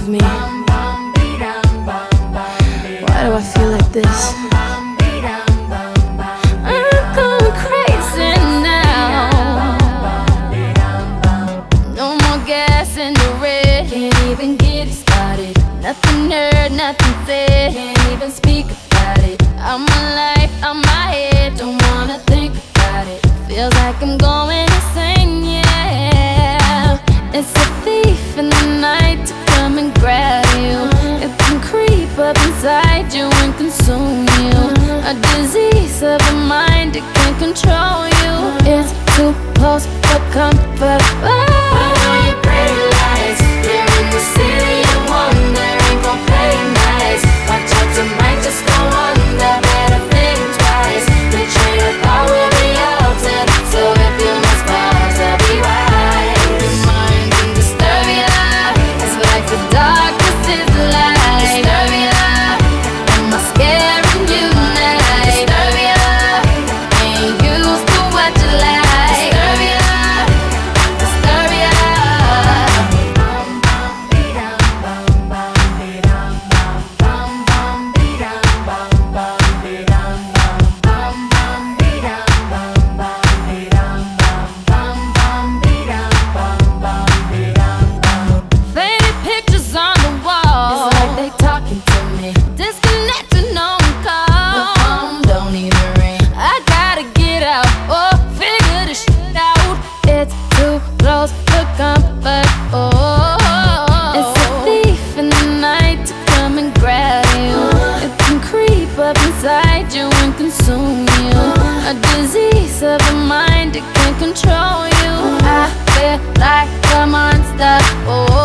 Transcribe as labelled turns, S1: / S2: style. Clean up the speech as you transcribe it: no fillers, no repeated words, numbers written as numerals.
S1: of me? Why do I feel like this? I'm going crazy now. No more gas in the red. Can't even get it started. Nothing heard, nothing said. Can't even speak about it. I'm alive, I'm my head. Don't wanna think about it. Feels like I'm going insane, yeah. It's a thief in the night to come and grab you. It can creep up inside you and consume you. A disease of the mind, it can control you. It's too close for comfort. Oh, your pretty lights, you're in the city of wonder. Ain't gon' play nice. Watch out, you might just go under. Better think twice. The train of thought will be altered. So if you must pause, I'll be right. Your mind can disturb you. It's like the darkness is the light. Disturb you. Am I scaring you now? Disturb you. Ain't used to what you like. Disturb you. Disturb you. Faded pictures on the wall. It's like they talking to me. Disconnected, no one call. The phone don't even ring. I gotta get out or figure this shit out. It's too close for comfort. Oh, it's a thief in the night to come and grab you. It can creep up inside you and consume you. A disease of the mind, it can control you. I feel like a monster. Oh.